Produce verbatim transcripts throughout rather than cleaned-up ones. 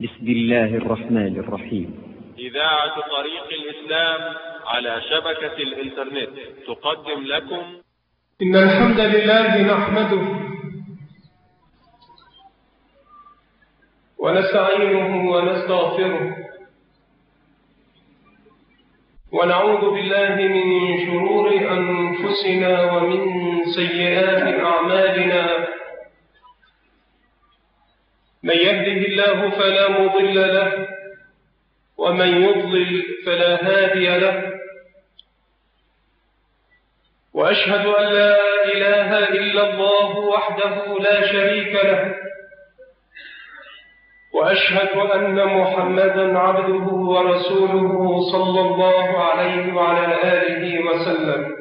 بسم الله الرحمن الرحيم. إذاعة طريق الإسلام على شبكة الإنترنت تقدم لكم إن الحمد لله نحمده ونستعينه ونستغفره ونعوذ بالله من شرور أنفسنا ومن سيئات أعمالنا. من يهده الله فلا مضل له ومن يضلل فلا هادي له، وأشهد أن لا إله إلا الله وحده لا شريك له، وأشهد أن محمدا عبده ورسوله صلى الله عليه وعلى آله وسلم.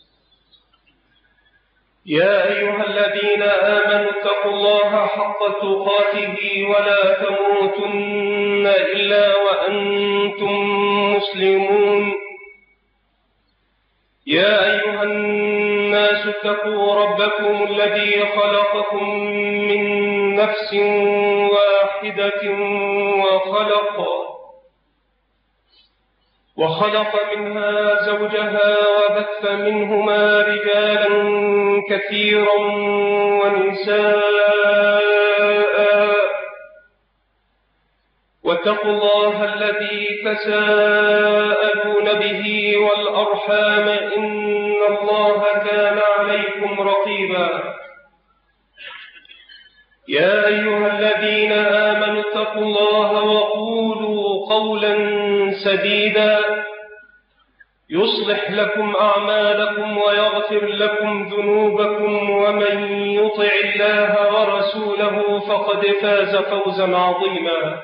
يا أيها الذين آمنوا اتقوا الله حق تقاته ولا تموتن إلا وأنتم مسلمون. يا أيها الناس اتقوا ربكم الذي خلقكم من نفس واحدة وخلق وخلق منها زوجها وبث منهما رجالا كثيرا ونساء، واتقوا الله الذي تساءلون به والأرحام إن الله كان عليكم رقيبا. يا أيها الذين آمنوا اتقوا الله وقولوا قولا سديدا يصلح لكم أعمالكم ويغفر لكم ذنوبكم، ومن يطع الله ورسوله فقد فاز فوزا عظيما.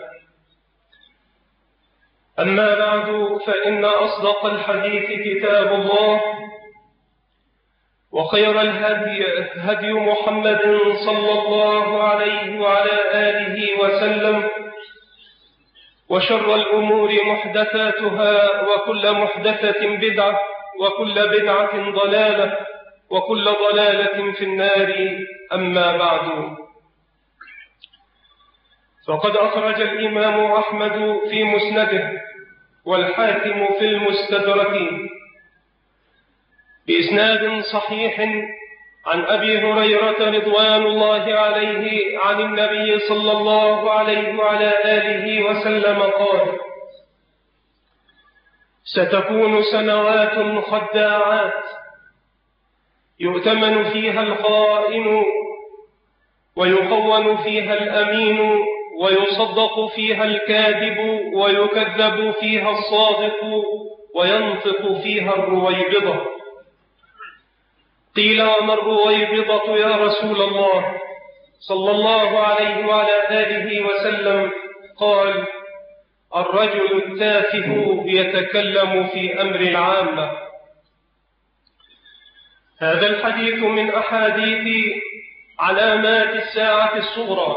أما بعد، فإن أصدق الحديث كتاب الله، وخير الهدي هدي محمد صلى الله عليه وعلى آله وسلم، وشر الأمور محدثاتها، وكل محدثة بدعة، وكل بدعة ضلالة، وكل ضلالة في النار. أما بعد، فقد أخرج الإمام أحمد في مسنده والحاكم في المستدرك بإسناد صحيح عن أبي هريرة رضوان الله عليه عن النبي صلى الله عليه وعلى آله وسلم قال: ستكون سنوات خداعات يؤتمن فيها الخائن ويخون فيها الأمين ويصدق فيها الكاذب ويكذب فيها الصادق وينطق فيها الرويبضة. قيل: وما الرويبضة يا رسول الله صلى الله عليه وعلى آله وسلم؟ قال: الرجل التافه يتكلم في أمر العامة. هذا الحديث من أحاديث علامات الساعة الصغرى،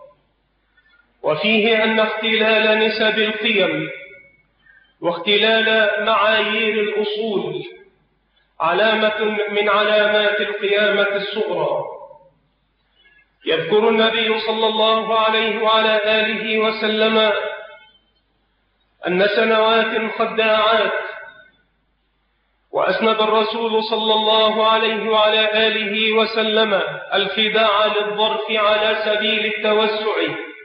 وفيه أن اختلال نسب القيم واختلال معايير الأصول علامة من علامات القيامة الصغرى. يذكر النبي صلى الله عليه وعلى آله وسلم أن سنوات خداعات، وأسند الرسول صلى الله عليه وعلى آله وسلم الخداع للظرف على سبيل التوسع،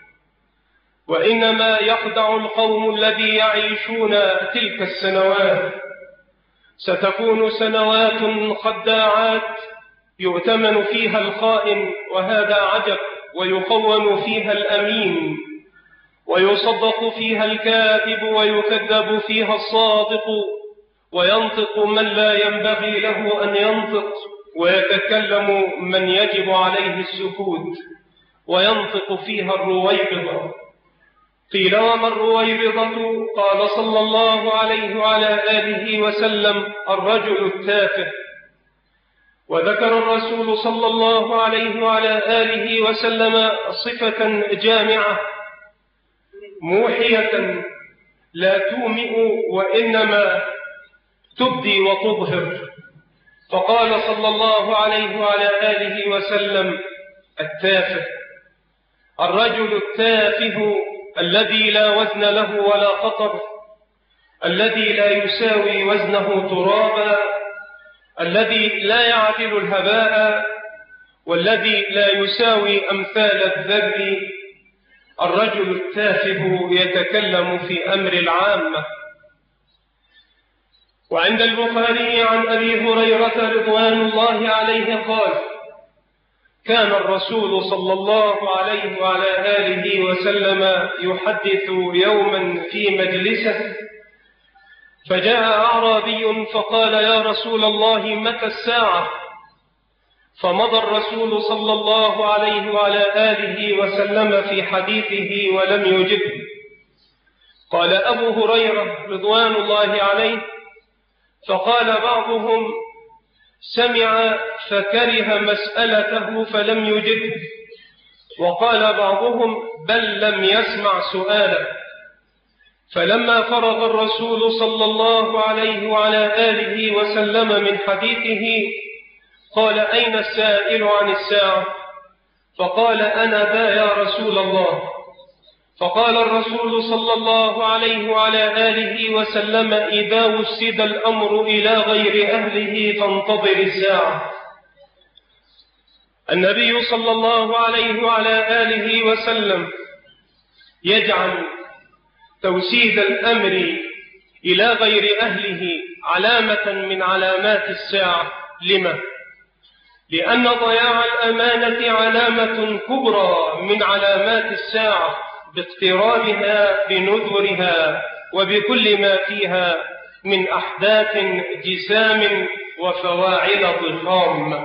وإنما يخدع القوم الذي يعيشون تلك السنوات. ستكون سنوات خداعات يؤتمن فيها الخائن، وهذا عجب، ويخون فيها الأمين، ويصدق فيها الكاذب، ويكذب فيها الصادق، وينطق من لا ينبغي له أن ينطق، ويتكلم من يجب عليه السكوت، وينطق فيها الرويبضة. قيل: وما الرويبضة؟ قال صلى الله عليه وعلى آله وسلم: الرجل التافه. وذكر الرسول صلى الله عليه وعلى آله وسلم صفة جامعة موحية لا تومئ وإنما تبدي وتظهر، فقال صلى الله عليه وعلى آله وسلم: التافه. الرجل التافه الذي لا وزن له ولا قطر، الذي لا يساوي وزنه ترابا، الذي لا يعدل الهباء، والذي لا يساوي أمثال الذر، الرجل التافه يتكلم في أمر العامة. وعند البخاري عن أبي هريرة رضوان الله عليه قال: كان الرسول صلى الله عليه وعلى آله وسلم يحدث يوما في مجلسه، فجاء أعرابي فقال: يا رسول الله متى الساعة؟ فمضى الرسول صلى الله عليه وعلى آله وسلم في حديثه ولم يجبه. قال أبو هريرة رضوان الله عليه: فقال بعضهم: سمع فكره مسألته فلم يجبه، وقال بعضهم: بل لم يسمع سؤاله. فلما فرغ الرسول صلى الله عليه وعلى آله وسلم من حديثه قال: أين السائل عن الساعة؟ فقال: أنا ذا يا رسول الله. فقال الرسول صلى الله عليه وعلى آله وسلم: إذا وسد الأمر إلى غير أهله فانتظر الساعة. النبي صلى الله عليه وعلى آله وسلم يجعل توسيد الأمر إلى غير أهله علامة من علامات الساعة. لما؟ لأن ضياع الأمانة علامة كبرى من علامات الساعة، باقترابها بنذرها وبكل ما فيها من أحداث جسام وفواعل ضخام.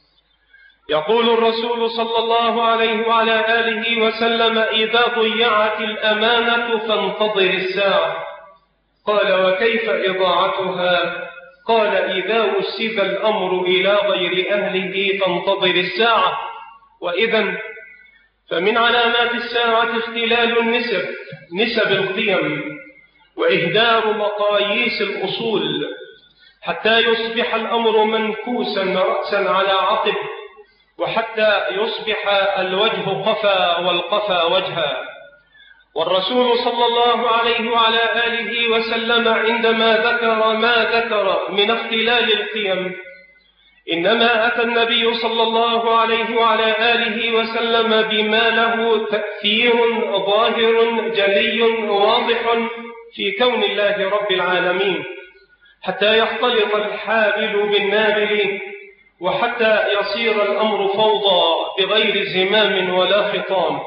يقول الرسول صلى الله عليه وعلى آله وسلم: إذا ضيعت الأمانة فانتظر الساعة. قال: وكيف إضاعتها؟ قال: إذا وسد الأمر إلى غير أهله فانتظر الساعة. وإذن فمن علامات الساعة اختلال النسب، نسب القيم، وإهدار مقاييس الأصول، حتى يصبح الأمر منكوسا رأسا على عقب، وحتى يصبح الوجه قفا والقفا وجها. والرسول صلى الله عليه وعلى آله وسلم عندما ذكر ما ذكر من اختلال القيم، إنما أتى النبي صلى الله عليه وعلى آله وسلم بما له تأثير ظاهر جلي واضح في كون الله رب العالمين، حتى يختلط الحابل بالنابل، وحتى يصير الأمر فوضى بغير زمام ولا خطام.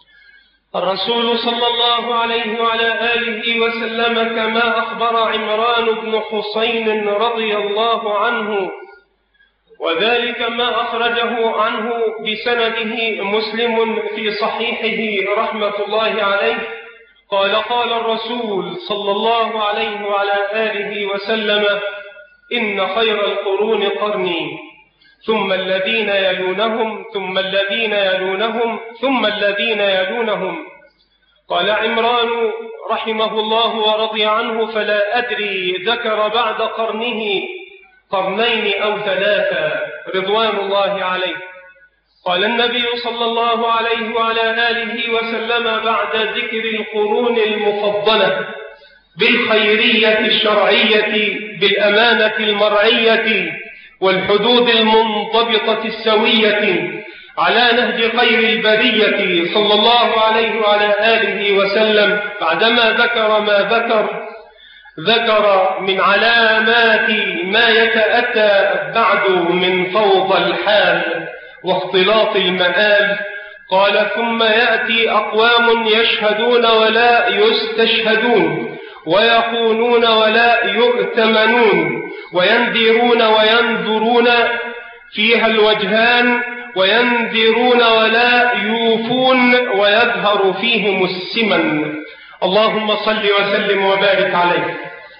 الرسول صلى الله عليه وعلى آله وسلم كما أخبر عمران بن حسين رضي الله عنه، وذلك ما أخرجه عنه بسنده مسلم في صحيحه رحمة الله عليه، قال: قال الرسول صلى الله عليه وعلى آله وسلم: إن خير القرون قرني، ثم الذين يلونهم، ثم الذين يلونهم، ثم الذين يلونهم. قال عمران رحمه الله ورضي عنه: فلا أدري ذكر بعد قرنه قرنين أو ثلاثة رضوان الله عليه. قال النبي صلى الله عليه وعلى آله وسلم بعد ذكر القرون المفضلة بالخيرية الشرعية، بالأمانة المرعية، والحدود المنضبطة السوية، على نهج خير البرية صلى الله عليه وعلى آله وسلم، بعدما ذكر ما ذكر، ذكر من علامات ما يتأتى بعد من فوضى الحال واختلاط المآل. قال: ثم يأتي أقوام يشهدون ولا يستشهدون، ويخونون ولا يؤتمنون، وينذرون وينذرون، فيها الوجهان، وينذرون ولا يوفون، ويظهر فيهم السمن. اللهم صل وسلم وبارك عليه.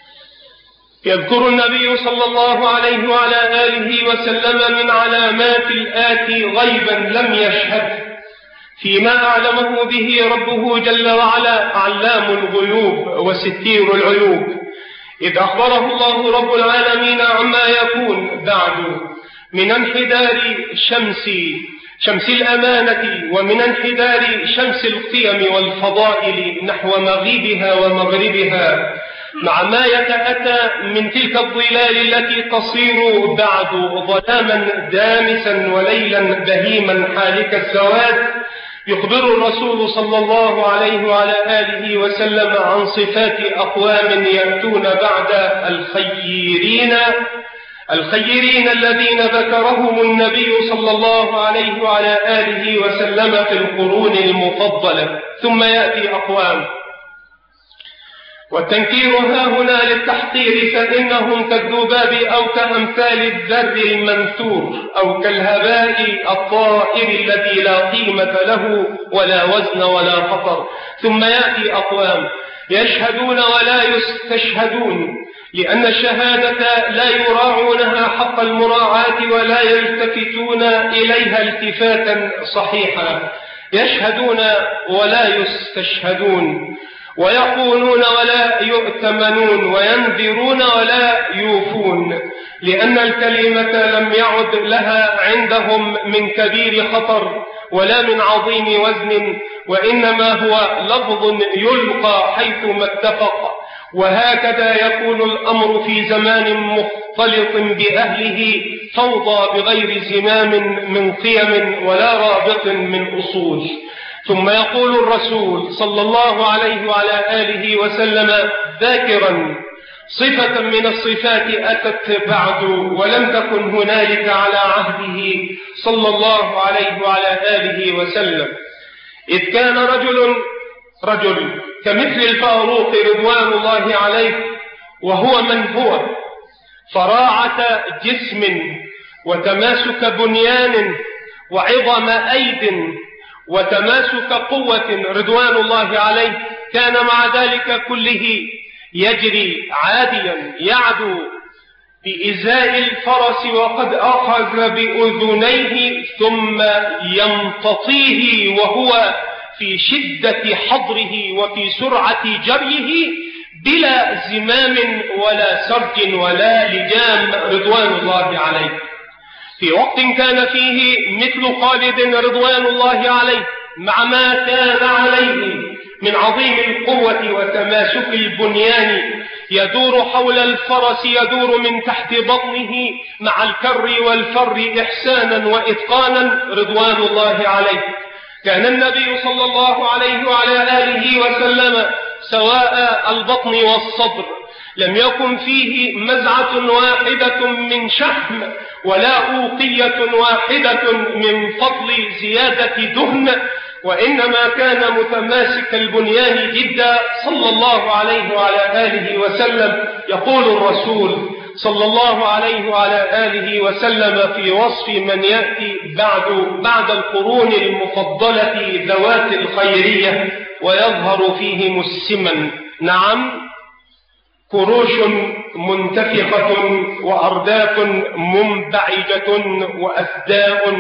يذكر النبي صلى الله عليه وعلى آله وسلم من علامات الآتي غيبا لم يشهد، فيما أعلمه به ربه جل وعلا، علام الغيوب وستير العيوب، إذ أخبره الله رب العالمين عما يكون بعد من انحدار الشمس شمس الأمانة ومن انحدار شمس القيم والفضائل نحو مغيبها ومغربها، مع ما يتأتى من تلك الظلال التي تصير بعد ظلاما دامسا وليلا بهيما حالك السواد. يخبر الرسول صلى الله عليه وعلى آله وسلم عن صفات أقوام يأتون بعد الخيرين الخيرين الذين ذكرهم النبي صلى الله عليه وعلى آله وسلم في القرون المفضلة. ثم يأتي أقوام، والتنكير ها هنا للتحقير، فإنهم كالذباب أو كأمثال الذر المنثور أو كالهباء الطائر الذي لا قيمة له ولا وزن ولا خطر. ثم يأتي أقوام يشهدون ولا يستشهدون، لأن الشهادة لا يراعونها حق المراعاة ولا يلتفتون إليها التفاتا صحيحا. يشهدون ولا يستشهدون، ويقولون ولا يؤتمنون، وينذرون ولا يوفون، لأن الكلمة لم يعد لها عندهم من كبير خطر ولا من عظيم وزن، وإنما هو لفظ يلقى حيثما اتفق. وهكذا يكون الأمر في زمان مختلط بأهله، فوضى بغير زمام من قيم ولا رابط من أصول. ثم يقول الرسول صلى الله عليه وعلى آله وسلم ذاكرا صفة من الصفات أتت بعد ولم تكن هنالك على عهده صلى الله عليه وعلى آله وسلم، إذ كان رجل رجل كمثل الفاروق رضوان الله عليه، وهو من هو فراعة جسم وتماسك بنيان وعظم أيد وتماسك قوة رضوان الله عليه، كان مع ذلك كله يجري عاديا يعدو بإزاء الفرس وقد أخذ بأذنيه ثم يمتطيه وهو في شدة حضره وفي سرعة جريه بلا زمام ولا سرج ولا لجام رضوان الله عليه، في وقت كان فيه مثل خالد رضوان الله عليه مع ما كان عليه من عظيم القوة وتماسك البنيان، يدور حول الفرس، يدور من تحت بطنه مع الكر والفر إحسانا وإتقانا رضوان الله عليه. كان النبي صلى الله عليه وعلى آله وسلم سواء البطن والصدر لم يكن فيه مزعة واحدة من شحم ولا أوقية واحدة من فضل زيادة دهن، وإنما كان متماسك البنيان جدا صلى الله عليه وعلى آله وسلم. يقول الرسول صلى الله عليه وعلى آله وسلم في وصف من يأتي بعد بعد القرون المفضلة ذوات الخيرية ويظهر فيهم السمن، نعم، كروش منتفخة وأرداف منبعجة وأثداء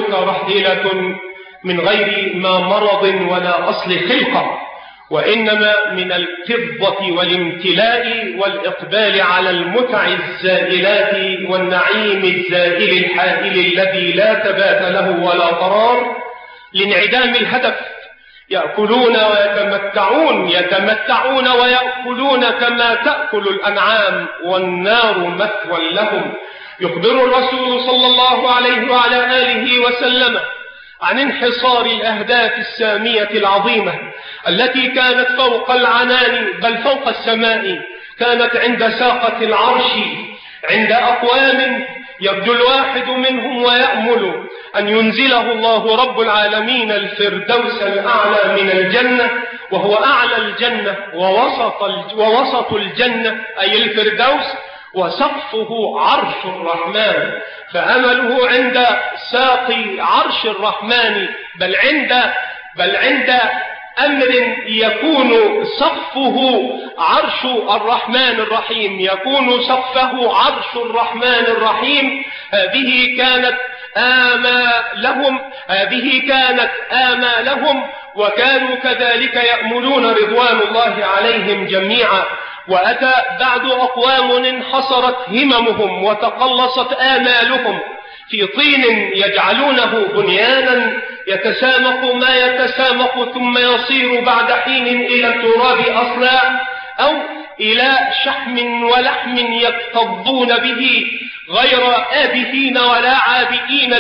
مترحلة من غير ما مرض ولا أصل خلقة، وإنما من الفضة والامتلاء والإقبال على المتع الزائلات والنعيم الزائل الحائل الذي لا ثبات له ولا قرار، لانعدام الهدف. يأكلون ويتمتعون يتمتعون ويأكلون كما تأكل الأنعام، والنار مثوى لهم. يخبر الرسول صلى الله عليه وعلى آله وسلم عن انحصار الأهداف السامية العظيمة التي كانت فوق العنان بل فوق السماء، كانت عند ساقة العرش عند أقوام يبدو الواحد منهم ويأمل أن ينزله الله رب العالمين الفردوس الأعلى من الجنة، وهو أعلى الجنة ووسط, ووسط الجنة أي الفردوس، وسقفه عرش الرحمن. فأمله عند ساق عرش الرحمن، بل عند بل عند أمر يكون سقفه عرش الرحمن الرحيم، يكون سقفه عرش الرحمن الرحيم. هذه كانت آمالهم هذه كانت آمالهم وكانوا كذلك يأملون رضوان الله عليهم جميعا. وأتى بعد أقوام انحصرت هممهم وتقلصت آمالهم، في طين يجعلونه بنيانا يتسامق ما يتسامق ثم يصير بعد حين إلى التراب أصلا، أو إلى شحم ولحم يكتظون به غير آبثين ولا عابئين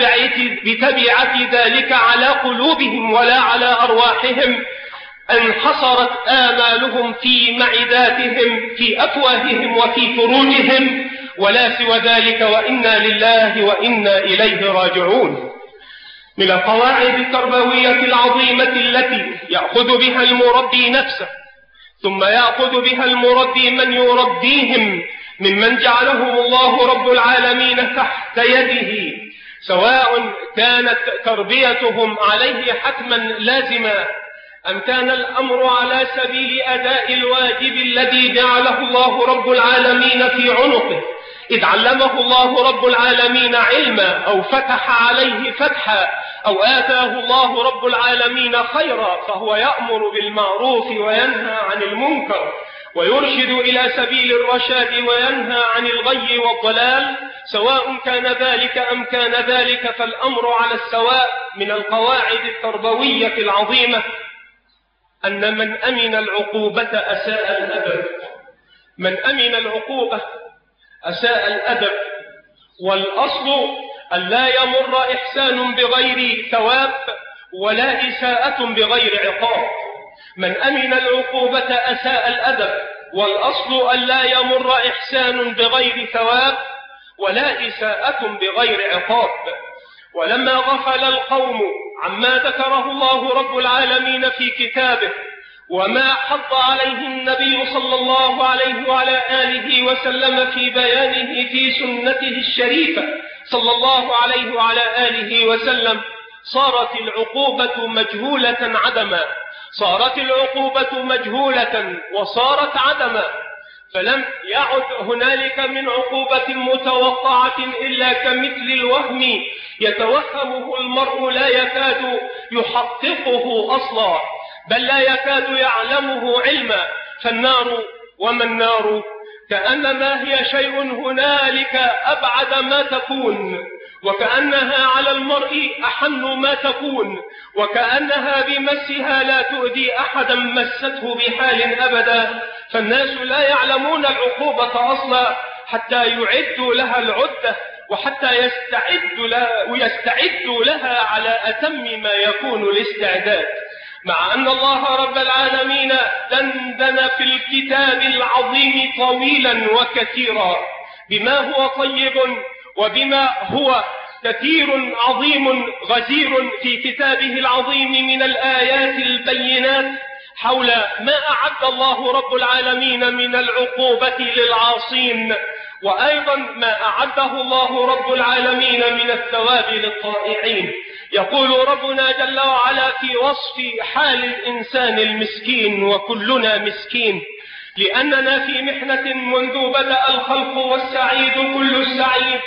بتبعة ذلك على قلوبهم ولا على أرواحهم، انحصرت آمالهم في معداتهم في أفواههم وفي فروجهم ولا سوى ذلك، وإنا لله وإنا إليه راجعون. من القواعد التربوية العظيمة التي يأخذ بها المربي نفسه ثم يأخذ بها المربي من يربيهم ممن جعلهم الله رب العالمين تحت يده، سواء كانت تربيتهم عليه حتما لازما أم كان الأمر على سبيل أداء الواجب الذي جعله الله رب العالمين في عنقه، إذ علمه الله رب العالمين علما أو فتح عليه فتحا أو آتاه الله رب العالمين خيرا، فهو يأمر بالمعروف وينهى عن المنكر ويرشد إلى سبيل الرشاد وينهى عن الغي والضلال، سواء كان ذلك أم كان ذلك فالأمر على السواء. من القواعد التربوية العظيمة أن من أمن العقوبة أساء الأدب، من أمن العقوبة أساء الأدب، والأصل أن لا يمر إحسان بغير ثواب ولا إساءة بغير عقاب. من أمن العقوبة أساء الأدب، والأصل أن لا يمر إحسان بغير ثواب ولا إساءة بغير عقاب. ولما غفل القوم عما ذكره الله رب العالمين في كتابه وما حض عليه النبي صلى الله عليه وعلى آله وسلم في بيانه في سنته الشريفة صلى الله عليه وعلى آله وسلم، صارت العقوبة مجهولة عدما، صارت العقوبة مجهولة وصارت عدما، فلم يعد هنالك من عقوبة متوقعة إلا كمثل الوهم يتوهمه المرء لا يكاد يحققه أصلا، بل لا يكاد يعلمه علما. فالنار وما النار كأنما هي شيء هنالك أبعد ما تكون، وكأنها على المرء أحن ما تكون، وكأنها بمسها لا تؤذي أحدا مسته بحال أبدا. فالناس لا يعلمون العقوبة أصلا حتى يعدوا لها العدة وحتى يستعدوا لها, ويستعدوا لها على أتم ما يكون الاستعداد، مع أن الله رب العالمين دندن في الكتاب العظيم طويلا وكثيرا بما هو طيب وبما هو كثير عظيم غزير في كتابه العظيم من الآيات البينات حول ما أعد الله رب العالمين من العقوبة للعاصين، وأيضا ما أعده الله رب العالمين من الثواب للطائعين. يقول ربنا جل وعلا في وصف حال الإنسان المسكين، وكلنا مسكين لأننا في محنة منذ بدأ الخلق، والسعيد كل السعيد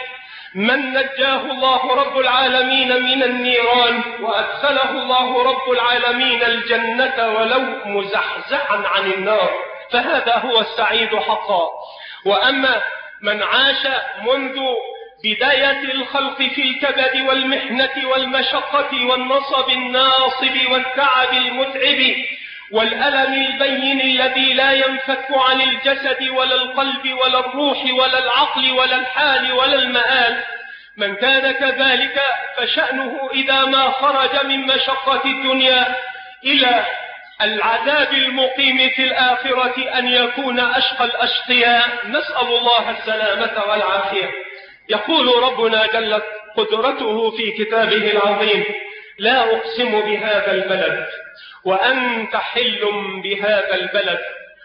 من نجاه الله رب العالمين من النيران وأدخله الله رب العالمين الجنة ولو مزحزحا عن النار، فهذا هو السعيد حقا. وأما من عاش منذ بداية الخلق في الكبد والمحنة والمشقة والنصب الناصب والتعب المتعب والألم البين الذي لا ينفك عن الجسد ولا القلب ولا الروح ولا العقل ولا الحال ولا المآل، من كان كذلك فشأنه إذا ما خرج من مشقة الدنيا إلى العذاب المقيم في الآخرة أن يكون أشقى الأشقياء، نسأل الله السلامة والعافية. يقول ربنا جلت قدرته في كتابه العظيم: لا أقسم بهذا البلد وأنت حل بهذا البلد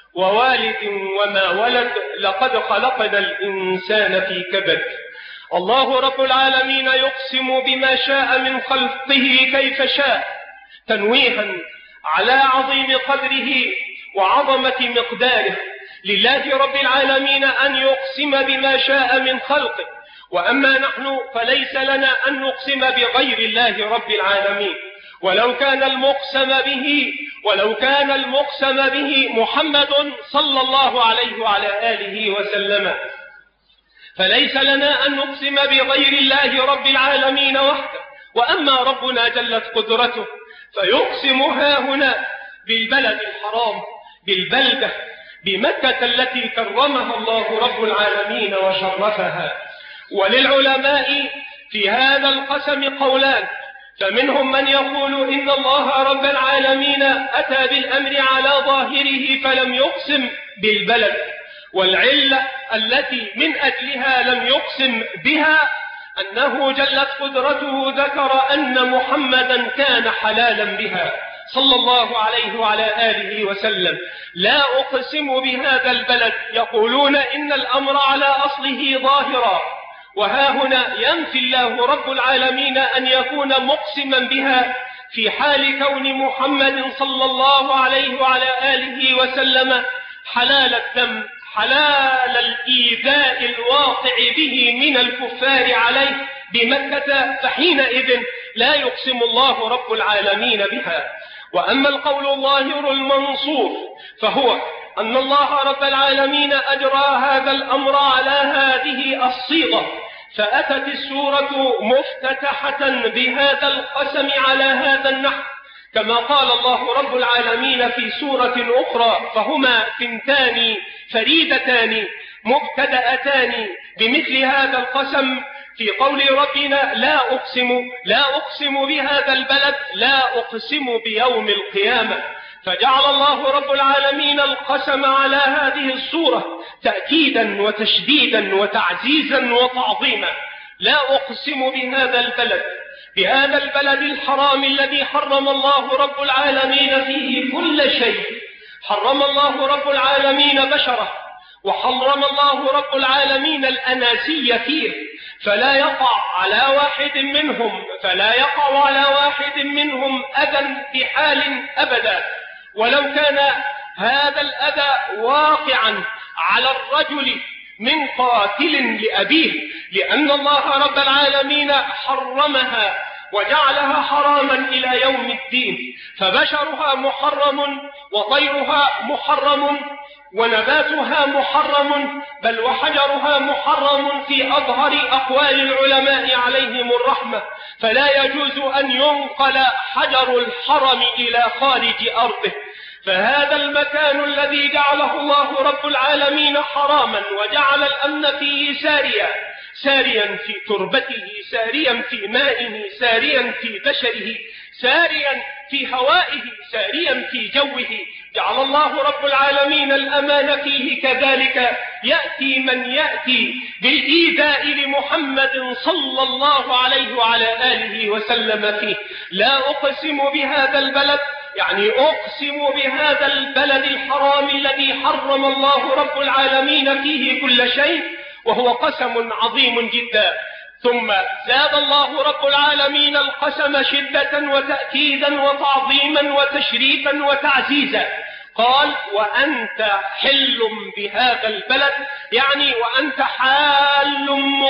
ووالد وما ولد لقد خلقنا الإنسان في كبد. الله رب العالمين يقسم بما شاء من خلقه كيف شاء، تنويها على عظيم قدره وعظمة مقداره. لله رب العالمين أن يقسم بما شاء من خلقه، وأما نحن فليس لنا أن نقسم بغير الله رب العالمين. ولو كان المقسم به ولو كان المقسم به محمد صلى الله عليه وعلى آله وسلم فليس لنا أن نقسم بغير الله رب العالمين وحده. وأما ربنا جلت قدرته فيقسم ها هنا بالبلد الحرام، بالبلدة، بمكة التي كرمها الله رب العالمين وشرفها. وللعلماء في هذا القسم قولان، فمنهم من يقول إن الله رب العالمين أتى بالأمر على ظاهره فلم يقسم بالبلد، والعلة التي من أجلها لم يقسم بها أنه جلت قدرته ذكر أن محمدا كان حلالا بها صلى الله عليه وعلى آله وسلم. لا أقسم بهذا البلد، يقولون إن الأمر على أصله ظاهرا، وها هنا ينفي الله رب العالمين أن يكون مقسما بها في حال كون محمد صلى الله عليه وعلى آله وسلم حلال الدم، حلال الإيذاء الواقع به من الكفار عليه بمكة، فحينئذ لا يقسم الله رب العالمين بها. وأما القول الظاهر المنصوص فهو أن الله رب العالمين أجرى هذا الأمر على هذه الصيغة، فأتت السورة مفتتحة بهذا القسم على هذا النحو، كما قال الله رب العالمين في سورة أخرى: فهما ثنتان فريدتان مبتدأتان بمثل هذا القسم في قول ربنا: لا أقسم لا أقسم بهذا البلد، لا أقسم بيوم القيامة. فجعل الله رب العالمين القسم على هذه الصورة تأكيدا وتشديدا وتعزيزا وتعظيما. لا أقسم بهذا البلد، بهذا البلد الحرام الذي حرم الله رب العالمين فيه كل شيء. حرم الله رب العالمين بشره، وحرم الله رب العالمين الأناسي فيه، فلا يقع على واحد منهم فلا يقع على واحد منهم أذى بحال أبدا، ولو كان هذا الأذى واقعا على الرجل من قاتل لأبيه، لأن الله رب العالمين حرمها وجعلها حراما إلى يوم الدين، فبشرها محرم، وطيرها محرم، ونباتها محرم، بل وحجرها محرم في أظهر أقوال العلماء عليهم الرحمة، فلا يجوز أن ينقل حجر الحرم إلى خارج أرضه. فهذا المكان الذي جعله الله رب العالمين حراما وجعل الأمن فيه ساريا، ساريا في تربته، ساريا في مائه، ساريا في بشره، ساريا في هوائه، ساريا في جوه، جعل الله رب العالمين الأمان فيه كذلك. يأتي من يأتي بالإيذاء لمحمد صلى الله عليه وعلى آله وسلم فيه. لا أقسم بهذا البلد، يعني أقسم بهذا البلد الحرام الذي حرم الله رب العالمين فيه كل شيء، وهو قسم عظيم جدا. ثم زاد الله رب العالمين القسم شدة وتأكيدا وتعظيما وتشريفا وتعزيزا، قال: وأنت حل بهذا البلد، يعني وأنت حال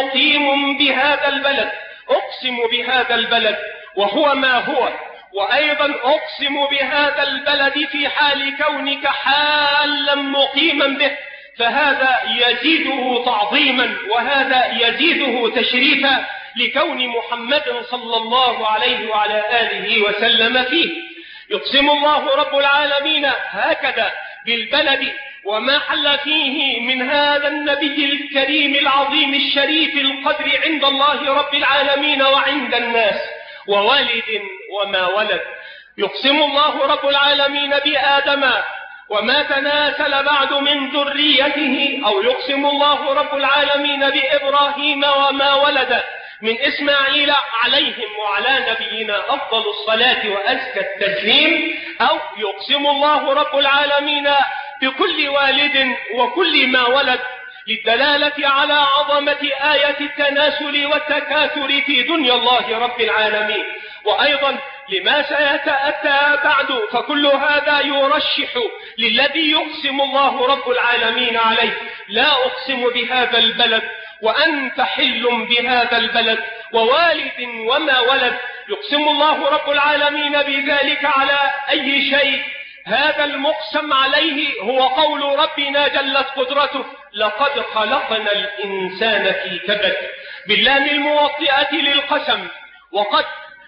مقيم بهذا البلد. أقسم بهذا البلد وهو ما هو، وأيضا أقسم بهذا البلد في حال كونك حالا مقيما به، فهذا يزيده تعظيما وهذا يزيده تشريفا لكون محمد صلى الله عليه وعلى آله وسلم فيه. يقسم الله رب العالمين هكذا بالبلد وما حل فيه من هذا النبي الكريم العظيم الشريف القدر عند الله رب العالمين وعند الناس، ووالد وما ولد. يقسم الله رب العالمين بآدم وما تناسل بعد من ذريته، أو يقسم الله رب العالمين بإبراهيم وما ولد من إسماعيل عليهم وعلى نبينا أفضل الصلاة وأزكى التسليم، أو يقسم الله رب العالمين بكل والد وكل ما ولد، للدلالة على عظمة آية التناسل والتكاثر في دنيا الله رب العالمين. وأيضا لما سيتأتى بعد، فكل هذا يرشح للذي يقسم الله رب العالمين عليه. لا أقسم بهذا البلد وأنت حل بهذا البلد ووالد وما ولد. يقسم الله رب العالمين بذلك على أي شيء؟ هذا المقسم عليه هو قول ربنا جلت قدرته: لقد خلقنا الإنسان في كبد، باللام الموطئة للقسم، وقد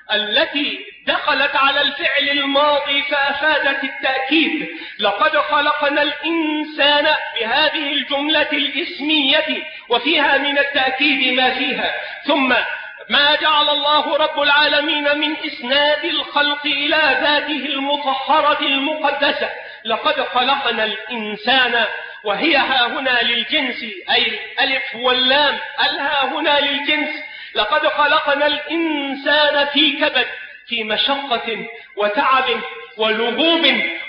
التي دخلت على الفعل الماضي فأفادت التأكيد. لقد خلقنا الإنسان بهذه الجملة الإسمية وفيها من التأكيد ما فيها. ثم ما جعل الله رب العالمين من إسناد الخلق إلى ذاته المطهرة المقدسة: لقد خلقنا الإنسان، وهي ها هنا للجنس، أي الألف واللام الها هنا للجنس. لقد خلقنا الإنسان في كبد، في مشقة وتعب ولغوب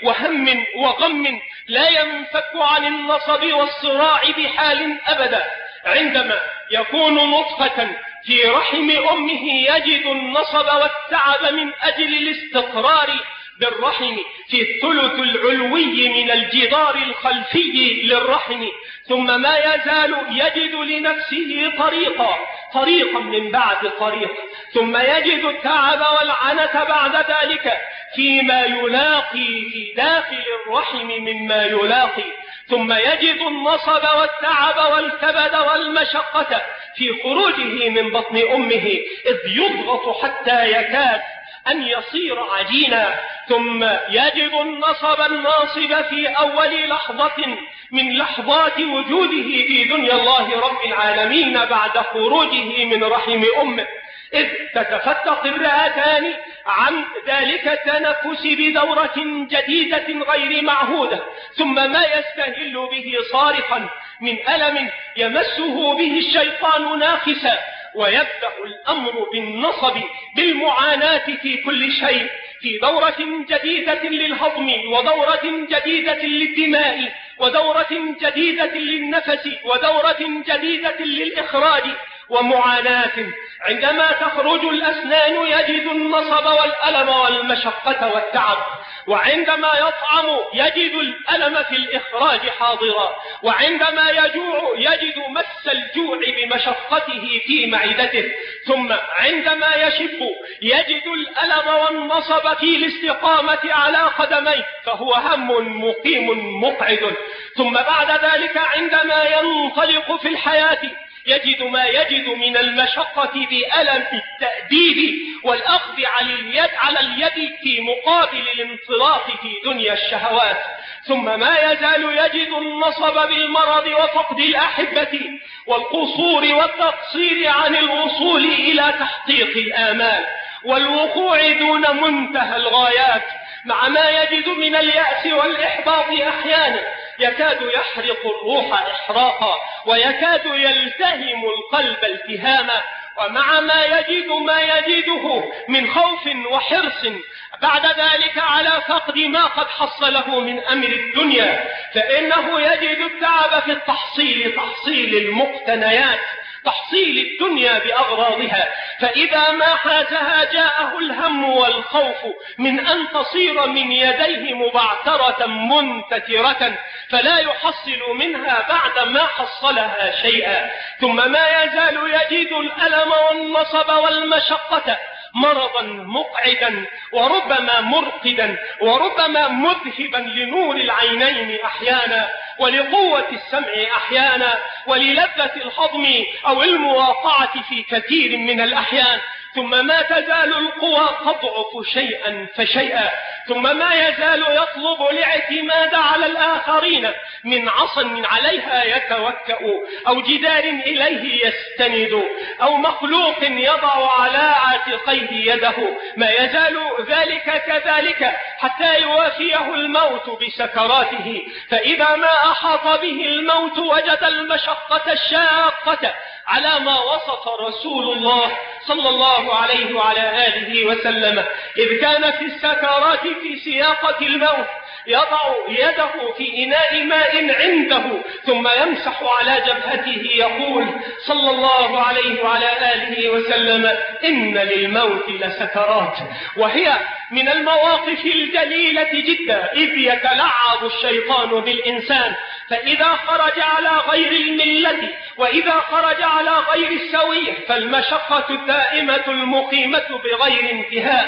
وهم وغم لا ينفك عن النصب والصراع بحال أبدا. عندما يكون نطفة في رحم أمه يجد النصب والتعب من أجل الاستقرار بالرحم في الثلث العلوي من الجدار الخلفي للرحم، ثم ما يزال يجد لنفسه طريقا طريقا من بعد طريق، ثم يجد التعب والعنة بعد ذلك فيما يلاقي في داخل الرحم مما يلاقي، ثم يجد النصب والتعب والكبد والمشقة في خروجه من بطن أمه، إذ يضغط حتى يكاد أن يصير عجينا، ثم يجد النصب الناصب في أول لحظة من لحظات وجوده في دنيا الله رب العالمين بعد خروجه من رحم أمه، إذ تتفتق الرئتان عن ذلك التنفس بدورة جديدة غير معهودة، ثم ما يستهل به صارخا من ألم يمسه به الشيطان ناخسا، ويبدأ الأمر بالنصب بالمعاناة في كل شيء، في دورة جديدة للهضم، ودورة جديدة للدماء، ودورة جديدة للنفس، ودورة جديدة للإخراج، ومعاناة. عندما تخرج الأسنان يجد النصب والألم والمشقة والتعب، وعندما يطعم يجد الألم في الإخراج حاضرا، وعندما يجوع يجد مس الجوع بمشقته في معدته، ثم عندما يشب يجد الألم والنصب في الاستقامة على قدميه، فهو هم مقيم مقعد. ثم بعد ذلك عندما ينطلق في الحياة يجد ما يجد من المشقة بألم التأديب والأخذ على اليد على اليد في مقابل الانطلاق في دنيا الشهوات، ثم ما يزال يجد النصب بالمرض وفقد الأحبة والقصور والتقصير عن الوصول إلى تحقيق الآمال والوقوع دون منتهى الغايات، مع ما يجد من اليأس والإحباط أحيانا يكاد يحرق الروح إحراقا، ويكاد يلتهم القلب التهاما، ومع ما يجد ما يجده من خوف وحرص بعد ذلك على فقد ما قد حصله من أمر الدنيا، فإنه يجد التعب في التحصيل، تحصيل المقتنيات، تحصيل الدنيا بأغراضها، فإذا ما حازها جاءه الهم والخوف من أن تصير من يديه مبعثرة منتثرة، فلا يحصل منها بعد ما حصلها شيئا، ثم ما يزال يجد الألم والنصب والمشقة مرضا مقعدا، وربما مرقدا، وربما مذهبا لنور العينين أحيانا، ولقوة السمع أحيانا، وللذة الهضم أو المواقعة في كثير من الأحيان، ثم ما تزال القوى تضعف شيئا فشيئا، ثم ما يزال يطلب الاعتماد على الآخرين من عصا عليها يتوكأ، أو جدار إليه يستند، أو مخلوق يضع على عاتقيه يده، ما يزال ذلك كذلك حتى يوافيه الموت بسكراته، فإذا ما أحاط به الموت وجد المشقة الشاقة على ما وصف رسول الله صلى الله عليه وعلى آله وسلم، إذ كان في السكرات في سياقة الموت يضع يده في إناء ماء عنده ثم يمسح على جبهته يقول صلى الله عليه وعلى آله وسلم: إن للموت لسكرات. وهي من المواقف الجليلة جدا، إذ يتلعب الشيطان بالإنسان، فإذا خرج على غير الملة وإذا خرج على غير السوية فالمشقة الدائمة المقيمة بغير انتهاء،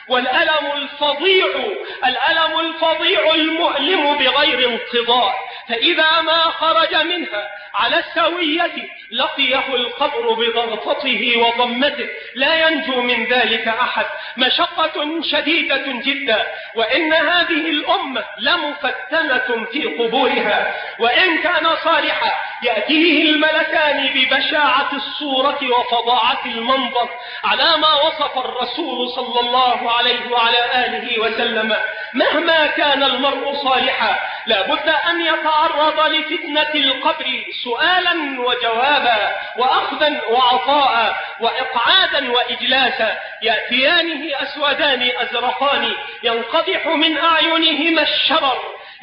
والألم الفظيع الألم الفظيع المؤلم بغير انقضاء، فإذا ما خرج منها على السوية لقيه القبر بضغطته وضمته، لا ينجو من ذلك أحد. مشقة شديدة جدا، وإن هذه الأمة لمفتنة في قبورها، وإن كان صالحا يأتيه الملكان ببشاعة الصورة وفظاعة المنظر على ما وصف الرسول صلى الله عليه وعلى آله وسلم. مهما كان المرء صالحا لا بد أن يتعرض لفتنة القبر سؤالا وجوابا، وأخذا وعطاء، وإقعادا وإجلاسا. يأتيانه أسودان أزرقان ينقضح من أعينهما الشرر،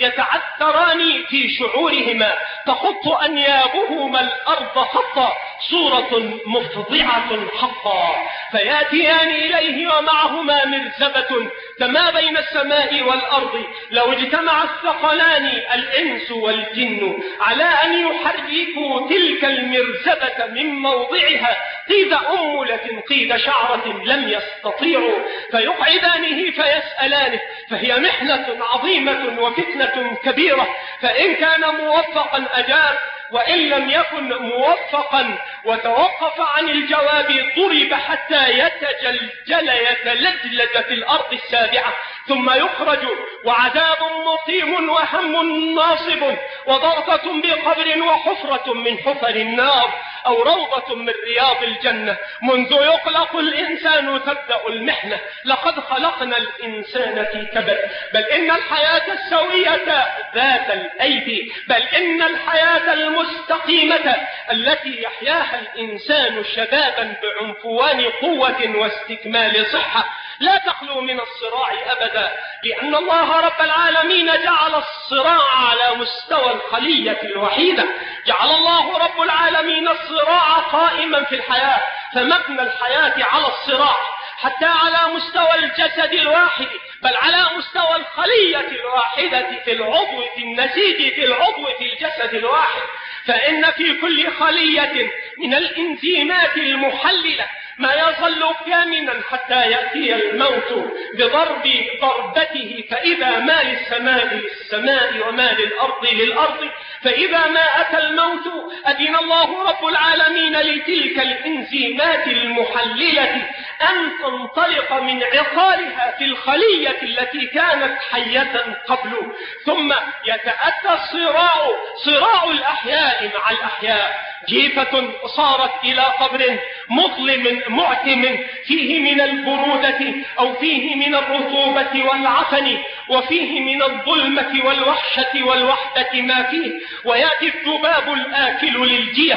يتعثران في شعورهما، تخط أنيابهما الأرض خطا، صورة مفضعة حقا. فيأتيان إليه ومعهما مرزبة كما بين السماء والأرض. لو اجتمع الثقلان الإنس والجن على أن يحركوا تلك المرزبة من موضعها قيد أملة قيد شعرة لم يستطيعوا، فيقعدانه فيسألانه، فهي محنة عظيمة وفتنة كبيرة. فإن كان موفقا أجاب، وإن لم يكن موفقا وتوقف عن الجواب ضرب حتى يتجلجل يتلجلج في الأرض السابعة، ثم يخرج وعذاب مقيم وهم ناصب وضغطة بقبر وحفرة من حفر النار أو روضة من رياض الجنة. منذ يخلق الإنسان تبدأ المحنة. لقد خلقنا الإنسان في كبد، بل إن الحياة السوية ذات الأيدي، بل إن الحياة المستقيمة التي يحياها الإنسان شبابا بعنفوان قوة واستكمال صحة لا تخلو من الصراع أبدا، لأن الله رب العالمين جعل الصراع على مستوى الخلية الوحيدة. جعل الله رب العالمين الصراع قائما في الحياة، فمبنى الحياة على الصراع حتى على مستوى الجسد الواحد، بل على مستوى الخلية الواحدة في العضو في النسيج في العضو في الجسد الواحد. فإن في كل خلية من الإنزيمات المحللة ما يظل كامنا حتى يأتي الموت بضرب ضربته، فإذا ما للسماء للسماء وما للأرض للأرض، فإذا ما أتى الموت أذن الله رب العالمين لتلك الإنزيمات المحللة أن تنطلق من عقارها في الخلية التي كانت حية قبل، ثم يتأتى الصراع صراع الأحياء مع الأحياء. جيفة صارت إلى قبر مظلم معتم فيه من البرودة أو فيه من الرطوبة والعفن، وفيه من الظلمة والوحشة والوحدة ما فيه، ويأتي الذباب الآكل للجيف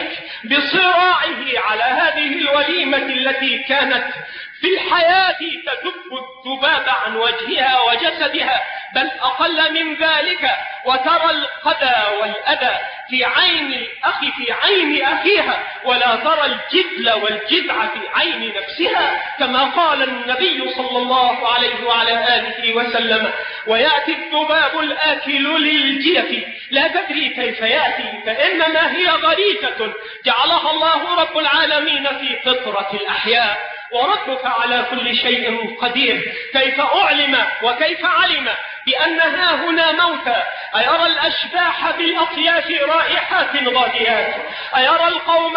بصراعه على هذه الوليمة التي كانت في الحياة تدب الذباب عن وجهها وجسدها، بل أقل من ذلك. وترى القدى والأذى في عين الأخ في عين أخيها، ولا ترى الجدل والجدع في عين نفسها، كما قال النبي صلى الله عليه وعلى آله وسلم. ويأتي الذباب الآكل للجيف لا تدري كيف يأتي، فإنما هي غريزة جعلها الله رب العالمين في فطرة الأحياء. وربك على كل شيء قدير. كيف أعلم وكيف علم بأن ها هنا موتى؟ أيرى الأشباح بالأطياف رائحات غاديات، أيرى القوم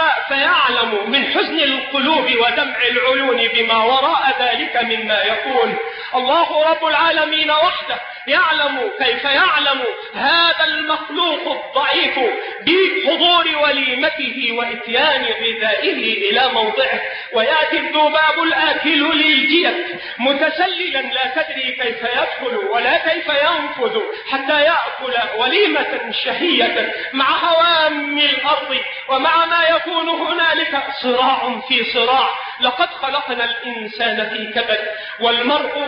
فيعلم من حزن القلوب ودمع العيون بما وراء ذلك مما يكون. الله رب العالمين وحده يعلم كيف يعلم هذا المخلوق الضعيف بحضور وليمته وإتيان غذائه إلى موضعه. ويأتي الذباب الآكل للجيف متسللا لا تدري كيف يدخل ولا كيف ينفذ حتى يأكل وليمة شهية مع هوام الأرض ومع ما يكون هنالك صراع في صراع. لقد خلقنا الإنسان في كبد، والمرء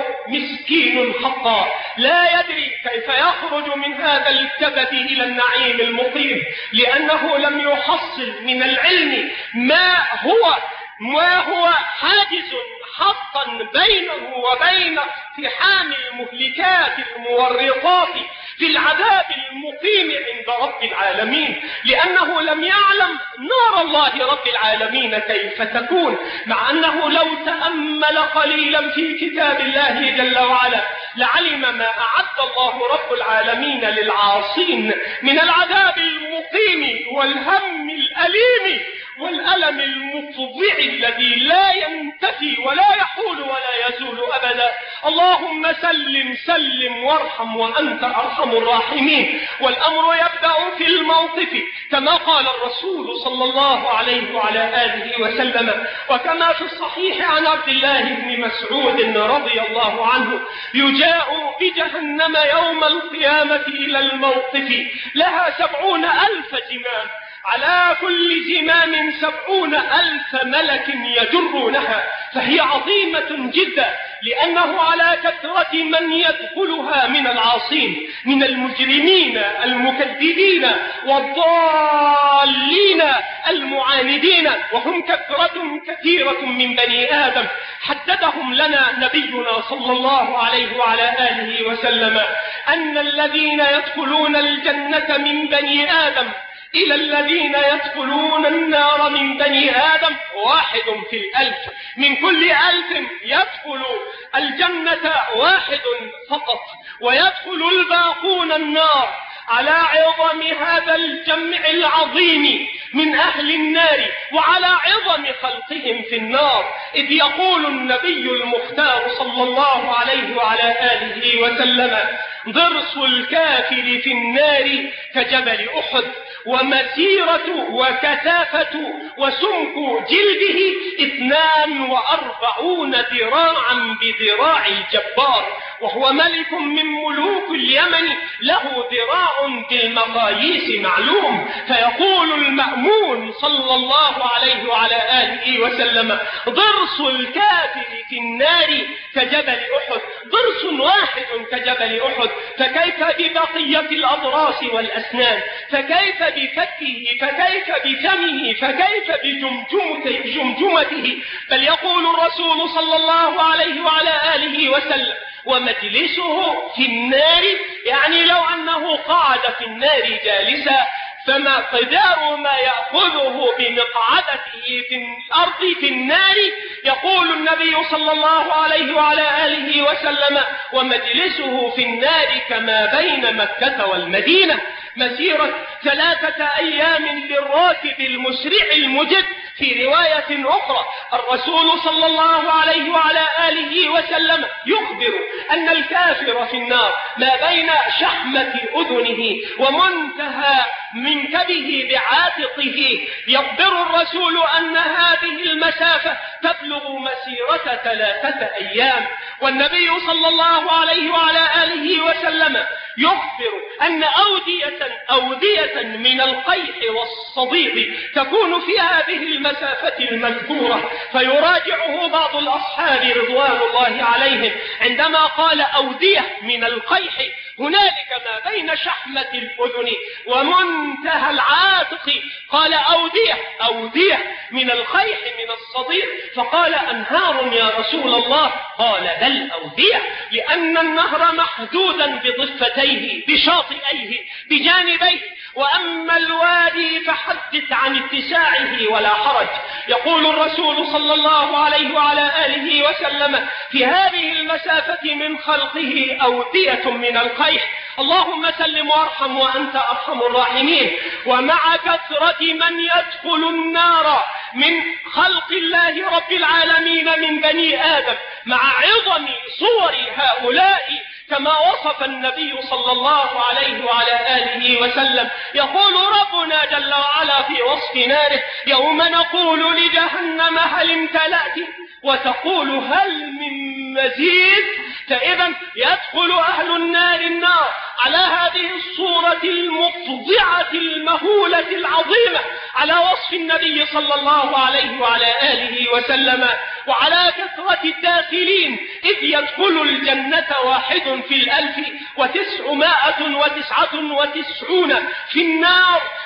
مسكين حقا لا يدري كيف يخرج من هذا الكبد إلى النعيم المقيم، لأنه لم يحصل من العلم ما هو ما هو حاجز حقا بينه وبين اقتحام المهلكات المورطات في العذاب المقيم عند رب رب العالمين، لأنه لم يعلم نار الله رب العالمين كيف تكون، مع أنه لو تأمل قليلا في كتاب الله جل وعلا لعلم ما أعد الله رب العالمين للعاصين من العذاب المقيم والهم الأليم والألم المفضع الذي لا ينتفي ولا يحول ولا يزول أبدا. اللهم سلم سلم وارحم وأنت أرحم الراحمين. والأمر يبدأ في الموقف كما قال الرسول صلى الله عليه وعلى آله وسلم، وكما في الصحيح عن عبد الله بن مسعود رضي الله عنه: يجاء بجهنم يوم القيامة إلى الموقف لها سبعون ألف زمام، على كل زمام سبعون ألف ملك يجرونها، فهي عظيمة جدا، لأنه على كثرة من يدخلها من العاصين من المجرمين المكذبين والضالين المعاندين، وهم كثرة كثيرة من بني آدم. حددهم لنا نبينا صلى الله عليه وعلى آله وسلم أن الذين يدخلون الجنة من بني آدم إلى الذين يدخلون النار من بني آدم واحد في الألف، من كل ألف يدخل الجنة واحد فقط، ويدخل الباقون النار على عظم هذا الجمع العظيم من أهل النار وعلى عظم خلقهم في النار، إذ يقول النبي المختار صلى الله عليه وعلى آله وسلم: ضرس الكافر في النار كجبل أحد، ومسيرة وكثافة وسمك جلده اثنان وأربعون ذراعا بذراع الجبار، وهو ملك من ملوك اليمن له ذراع بالمقاييس معلوم. فيقول المأمون صلى الله عليه وعلى آله وسلم: ضرس الكافر في النار كجبل أحد، ضرس واحد كجبل أحد، فكيف ببقية الأضراس والأسنان، فكيف بفكه، فكيف بفمه، فكيف بجمجمته. بل يقول الرسول صلى الله عليه وعلى آله وسلم: ومجلسه في النار، يعني لو أنه قعد في النار جالسا فما قدار ما يأخذه بمقعدته في الأرض في النار. يقول النبي صلى الله عليه وعلى آله وسلم: ومجلسه في النار كما بين مكة والمدينة، مسيرة ثلاثة أيام للراكب المسرع المجد. في رواية أخرى الرسول صلى الله عليه وعلى آله وسلم يخبر أن الكافر في النار ما بين شحمة أذنه ومنتهى منكبه بعاتقه. يخبر الرسول أن هذه المسافة تبلغ مسيرة ثلاثة أيام، والنبي صلى الله عليه وعلى آله وسلم يخبر أن أودية أودية من القيح والصديد تكون في هذه المسافة المذكورة. فيراجعه بعض الأصحاب رضوان الله عليهم عندما قال أودية من القيح، هنالك ما بين شحمة الأذن ومنتهى العاتق قال أودية أودية من القيح من الصديد، فقال: أنهار يا رسول الله؟ قال: بل أودية، لأن النهر محدودا بضفتيه بشاطئيه بجانبيه، وأما الوادي فحدث عن اتساعه ولا حرج. يقول الرسول صلى الله عليه وعلى آله وسلم: في هذه المسافة من خلقه أودية من القيح. اللهم سلم وارحم وأنت أرحم الراحمين. ومع كثرة من يدخل النار من خلق الله رب العالمين من بني آدم، مع عظم صور هؤلاء كما وصف النبي صلى الله عليه وعلى آله وسلم، يقول ربنا جل وعلا في وصف ناره: يوم نقول لجهنم هل امتلأت وتقول هل من مزيد. فإذا يدخل أهل النار النار على هذه الصورة المفضعة المهولة العظيمة على وصف النبي صلى الله عليه وعلى آله وسلم، وعلى كثرة الداخلين، إذ يدخل الجنة واحد في الألف وتسعمائة وتسعة وتسعون في النار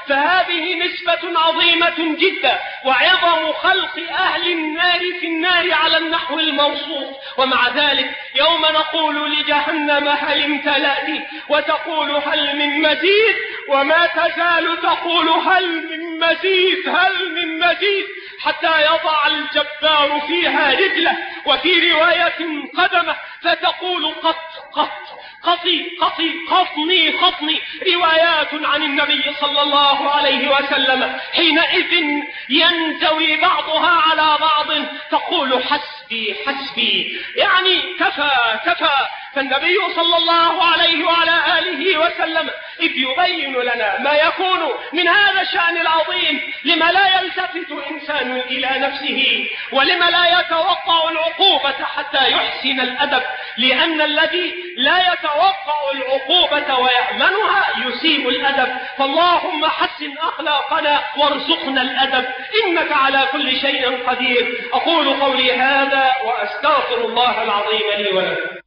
فهذه نسبة عظيمة جدا، وعظم خلق أهل النار في النار على النحو الموصوف. ومع ذلك يوم نقول لجهنم هل امتلأت وتقول هل من مزيد، وما تزال تقول هل من مزيد هل من مزيد حتى يضع الجبار فيها رجله، وفي رواية قدمه، فتقول قط قط قطي قطي قطني قطني. روايات عن النبي صلى الله عليه وسلم حينئذ ينزوي بعضها على بعض، تقول حسبي حسبي، يعني كفى كفى. فالنبي صلى الله عليه وعلى آله وسلم إذ يبين لنا ما يكون من هذا الشأن العظيم، لما لا يلتفت إنسان إلى نفسه، ولما لا يتوقع العقوبة حتى يحسن الأدب، لأن الذي لا يتوقع العقوبة ويأمنها يسيء الأدب. فاللهم حسن أخلاقنا وارزقنا الأدب، إنك على كل شيء قدير. أقول قولي هذا وأستغفر الله العظيم لي ولكم.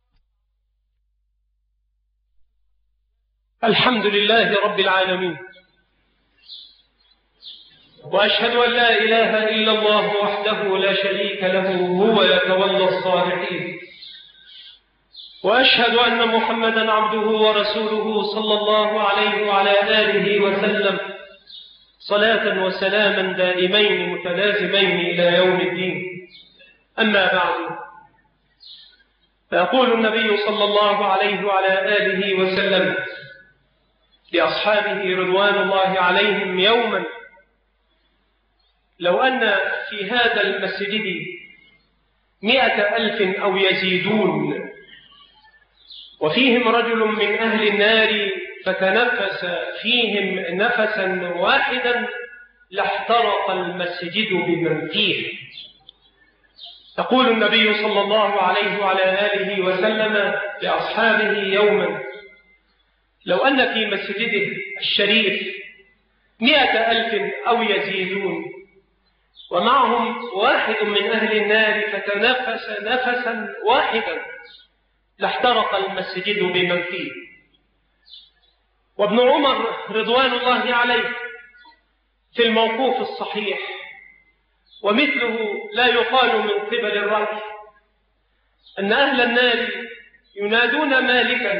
الحمد لله رب العالمين، وأشهد أن لا إله إلا الله وحده لا شريك له، هو يتولى الصالحين. وأشهد أن محمدا عبده ورسوله صلى الله عليه وعلى آله وسلم، صلاة وسلاما دائمين متلازمين إلى يوم الدين. أما بعد، فيقول النبي صلى الله عليه وعلى آله وسلم لأصحابه رضوان الله عليهم يوما: لو أن في هذا المسجد مئة ألف أو يزيدون وفيهم رجل من أهل النار فتنفس فيهم نفسا واحدا لاحترق المسجد بمن فيه. يقول النبي صلى الله عليه وعلى آله وسلم لأصحابه يوما: لو أن في مسجده الشريف مئة ألف أو يزيدون ومعهم واحد من أهل النار فتنفس نفسا واحدا لاحترق المسجد بمن فيه. وابن عمر رضوان الله عليه في الموقوف الصحيح، ومثله لا يقال من قبل الرأي، أن أهل النار ينادون مالكا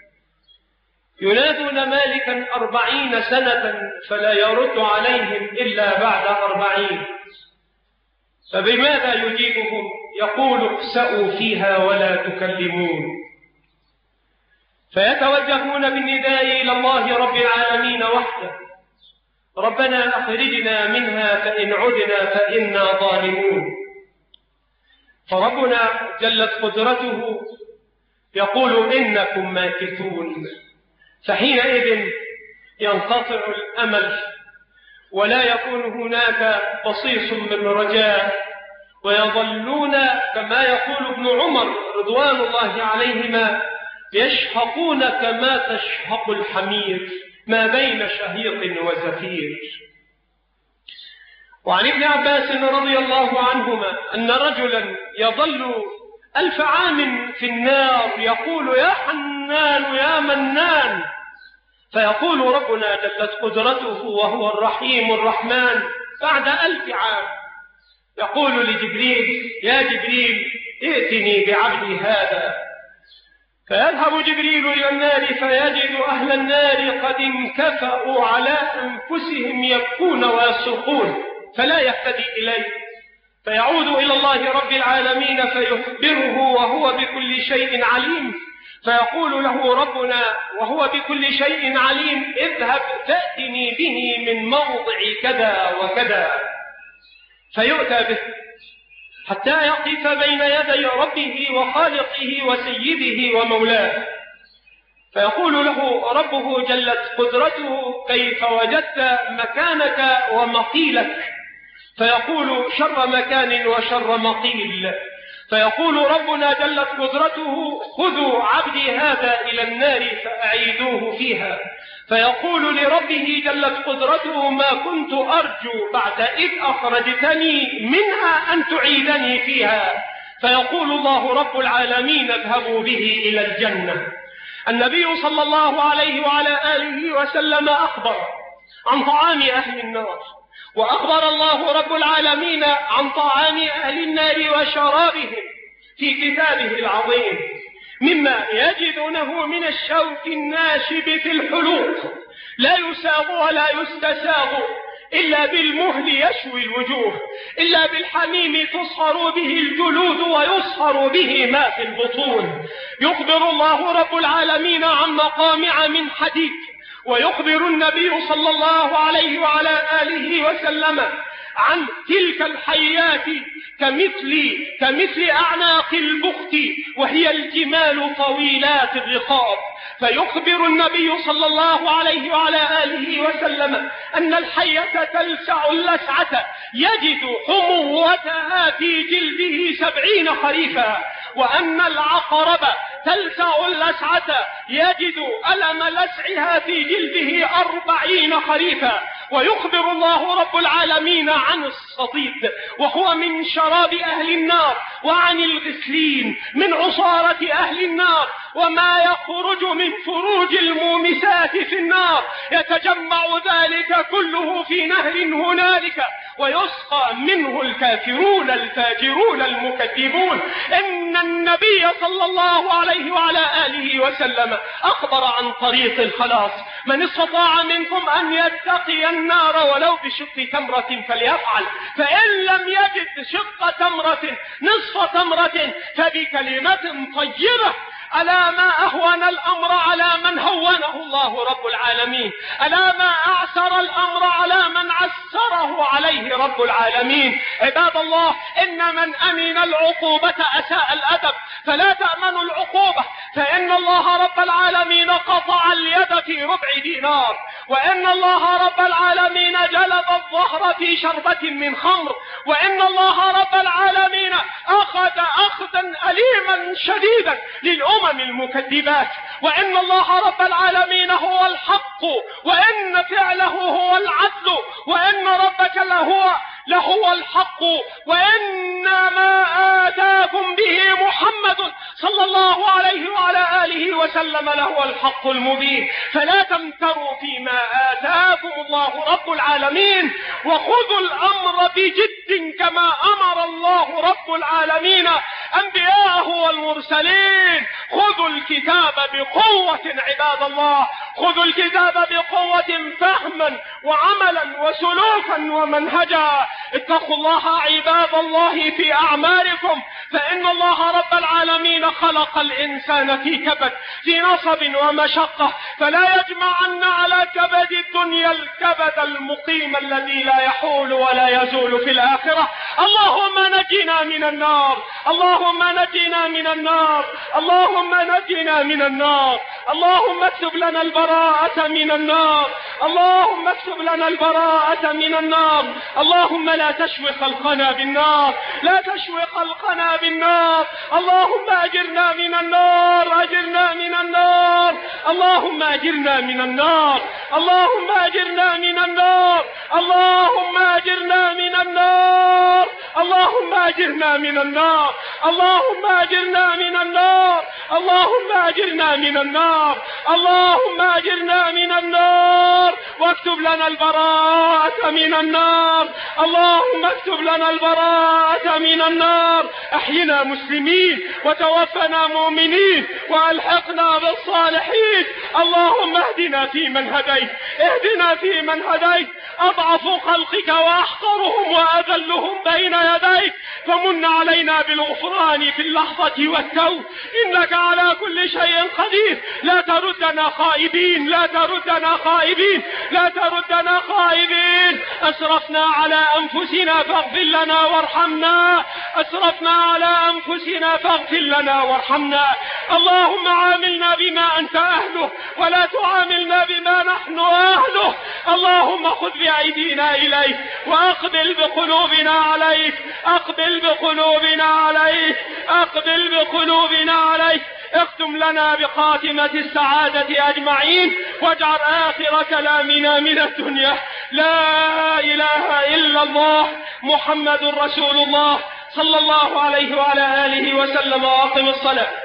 ينادون مالكا أربعين سنة فلا يرد عليهم إلا بعد أربعين، فبماذا يجيبهم؟ يقول: اخسأوا فيها ولا تكلمون. فيتوجهون بالنداء إلى الله رب العالمين وحده: ربنا أخرجنا منها فإن عدنا فإنا ظالمون. فربنا جلت قدرته يقول: إنكم ماكثون. فحينئذ ينقطع الأمل ولا يكون هناك بصيص من رجاء، ويظلون كما يقول ابن عمر رضوان الله عليهما يشهقون كما تشهق الحمير ما بين شهيق وزفير. وعن ابن عباس رضي الله عنهما أن رجلا يظل ألف عام في النار يقول: يا حنان يا منان. فيقول ربنا جلت قدرته وهو الرحيم الرحمن بعد ألف عام، يقول لجبريل: يا جبريل ائتني بعبدي هذا. فيذهب جبريل إلى النار فيجد أهل النار قد انكفأوا على أنفسهم يبكون ويصرخون، فلا يهتدي إليه. فيعود إلى الله رب العالمين فيخبره وهو بكل شيء عليم، فيقول له ربنا وهو بكل شيء عليم: اذهب فأتني به من موضع كذا وكذا. فيؤتى به حتى يقف بين يدي ربه وخالقه وسيده ومولاه، فيقول له ربه جلت قدرته: كيف وجدت مكانك ومقيلك؟ فيقول: شر مكان وشر مقيل. فيقول ربنا جلت قدرته: خذوا عبدي هذا إلى النار فأعيدوه فيها. فيقول لربه جلت قدرته: ما كنت أرجو بعد إذ أخرجتني منها أن تعيدني فيها. فيقول الله رب العالمين: اذهبوا به إلى الجنة. النبي صلى الله عليه وعلى آله وسلم أخبر عن طعام أهل النار، وأخبر الله رب العالمين عن طعام أهل النار وشرابهم في كتابه العظيم، مما يجدونه من الشوك الناشب في الحلوق لا يساغ ولا يستساغ إلا بالمهل يشوي الوجوه، إلا بالحميم تصهر به الجلود ويصهر به ما في البطون. يخبر الله رب العالمين عن مقامع من حديد، ويخبر النبي صلى الله عليه وعلى آله وسلم عن تلك الحيات كمثل, كمثل أعناق البخت، وهي الجمال طويلات الرقاب. فيخبر النبي صلى الله عليه وعلى آله وسلم أن الحية تلسع اللسعة يجد حموتها في جلده سبعين خريفا، وأن العقرب تلسع اللسعة يجد ألم لسعها في جلده أربعين خريفا. ويخبر الله رب العالمين عن الصديد، وهو من شراب أهل النار، وعن الغسلين من عصارة أهل النار، وما يخرج من فروج المومسات في النار، يتجمع ذلك كله في نهر هنالك ويسقى منه الكافرون الفاجرون المكذبون. إن النبي صلى الله عليه وعلى آله وسلم أخبر عن طريق الخلاص: من استطاع منكم أن يتقي النار ولو بشق تمرة فليفعل، فإن لم يجد شق تمرة نصف تمرة فبكلمة طيبة. ألا ما أهون الأمر على من هونه الله رب العالمين، ألا ما أعسر الأمر على من عسره عليه رب العالمين. عباد الله، إن من أمن العقوبة أساء الأدب، فلا تأمنوا العقوبة، فإن الله رب العالمين قطع اليد في ربع دينار، وإن الله رب العالمين جلب الظهر في شربة من خمر، وإن الله رب العالمين أخذ أخذا أليما شديدا للأمم المكذبات، وإن الله رب العالمين هو الحق، وإن فعله هو العدل، وإن ربك لهو لهو الحق، وإن ما آتاكم به محمد صلى الله عليه وعلى آله وسلم لهو الحق المبين. فلا تمتروا فيما آتاكم الله رب العالمين، وخذوا الأمر بجد كما أمر الله رب العالمين أنبياءه والمرسلين. خذوا الكتاب بقوة عباد الله، خذوا الكتاب بقوة فهما وعملا وسلوكا ومنهجا. اتقوا الله عباد الله في أعمالكم، فإن الله رب العالمين خلق الإنسان في كبد، في نصب ومشقة، فلا يجمعن على كبد الدنيا الكبد المقيم الذي لا يحول ولا يزول في الآخرة. اللهم نجنا من النار، اللهم نجنا من النار، اللهم نجنا من النار. اللهم اكتب لنا البراءة من النار، اللهم اكتب لنا البراءة من النار. اللهم لا تشوي خلقنا بالنار، لا تشوي خلقنا بالنار. اللهم أجرنا من النار، أجرنا من النار. اللهم أجرنا من النار، اللهم أجرنا من النار. اللهم أجرنا من النار، اللهم أجرنا من النار. اللهم أجرنا من النار، اللهم أجرنا من النار. اللهم أجرنا من النار، واكتب لنا البراءة من النار. اللهم اكتب لنا البراءة من النار. أحينا مسلمين وتوفنا مؤمنين وألحقنا بالصالحين. اللهم اهدنا فيمن هديت، اهدنا فيمن هديت. أضعف خلقك وأحقرهم وأذلهم بين يديك، فمن علينا بالغفران في اللحظة والتوب، إنك على كل شيء قدير. لا تردنا خائبين، لا تردنا خائبين، لا تردنا خائبين. أسرفنا على أنفسنا فاغفر لنا وارحمنا، أسرفنا على أنفسنا فاغفر لنا وارحمنا. اللهم عاملنا بما أنت أهله، ولا تعاملنا بما نحن أهله. اللهم خذ بأيدينا إليك، وأقبل بقلوبنا عليك، أقبل بقلوبنا عليك، أقبل بقلوبنا عليك. اختم لنا بخاتمة السعادة أجمعين، واجعل آخر كلامنا من الدنيا لا إله إلا الله محمد رسول الله صلى الله عليه وعلى آله وسلم. وأقم الصلاة.